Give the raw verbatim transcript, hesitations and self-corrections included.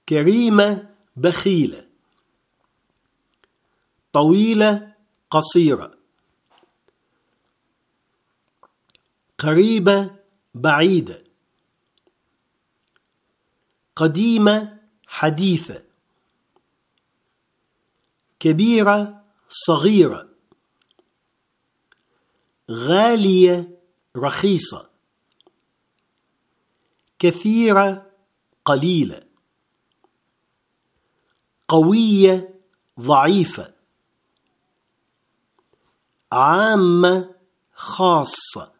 كريمة بخيلة، طويلة قصيرة، قريبة بعيدة، قديمة حديثة، كبيرة صغيرة، غالية رخيصة، كثيرة قليلة، قوية ضعيفة، عامة خاصة.